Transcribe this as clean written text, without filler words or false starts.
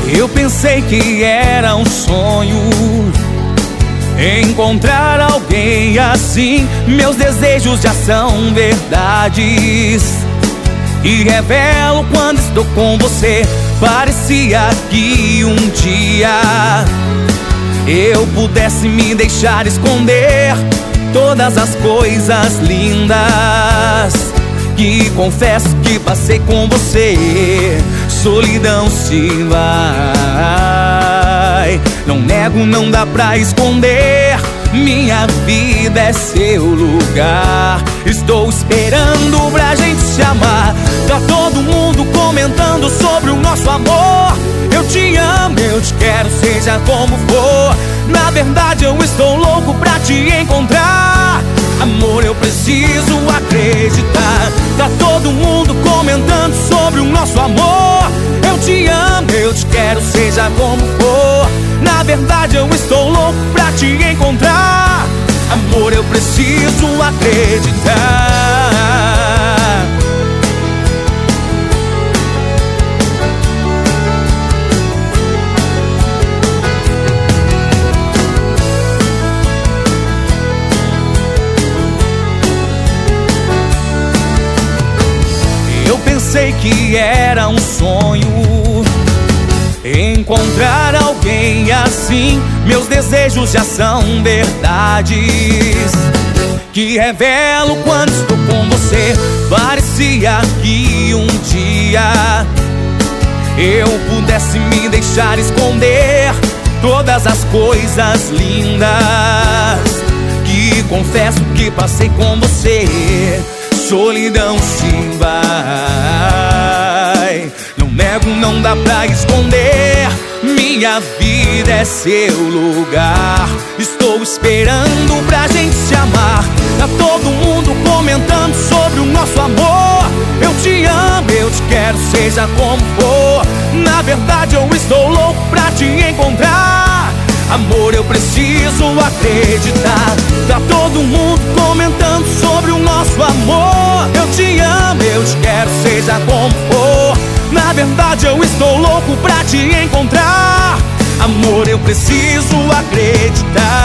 Eu pensei que era um sonho encontrar alguém assim. Meus desejos já são verdades e revelo quando estou com você. Parecia que um dia eu pudesse me deixar esconder todas as coisas lindas que confesso que passei com você. Solidão se vai, não nego, não dá pra esconder. Minha vida é seu lugar. Estou esperando pra gente se amar. Tá todo mundo comentando sobre o nosso amor. Eu te amo, eu te quero, seja como for. Na verdade eu estou louco pra te encontrar. Amor, eu preciso acreditar. Tá todo mundo comentando sobre o nosso amor. Eu te amo, eu te quero, seja como for. Na verdade eu estou louco pra te encontrar. Amor, eu preciso acreditar. Eu pensei que era um sonho encontrar alguém assim. Meus desejos já são verdades que revelo quando estou com você. Parecia que um dia eu pudesse me deixar esconder todas as coisas lindas que confesso que passei com você. Solidão se vai, não nego, não dá pra esconder. Minha vida é seu lugar. Estou esperando pra gente se amar. Tá todo mundo comentando sobre o nosso amor. Eu te amo, eu te quero, seja como for. Na verdade eu estou louco pra te encontrar. Amor, eu preciso acreditar. Tá todo mundo comentando sobre o nosso amor. Eu te amo, eu te quero, seja como for. Na verdade eu estou louco pra te encontrar. Amor, eu preciso acreditar.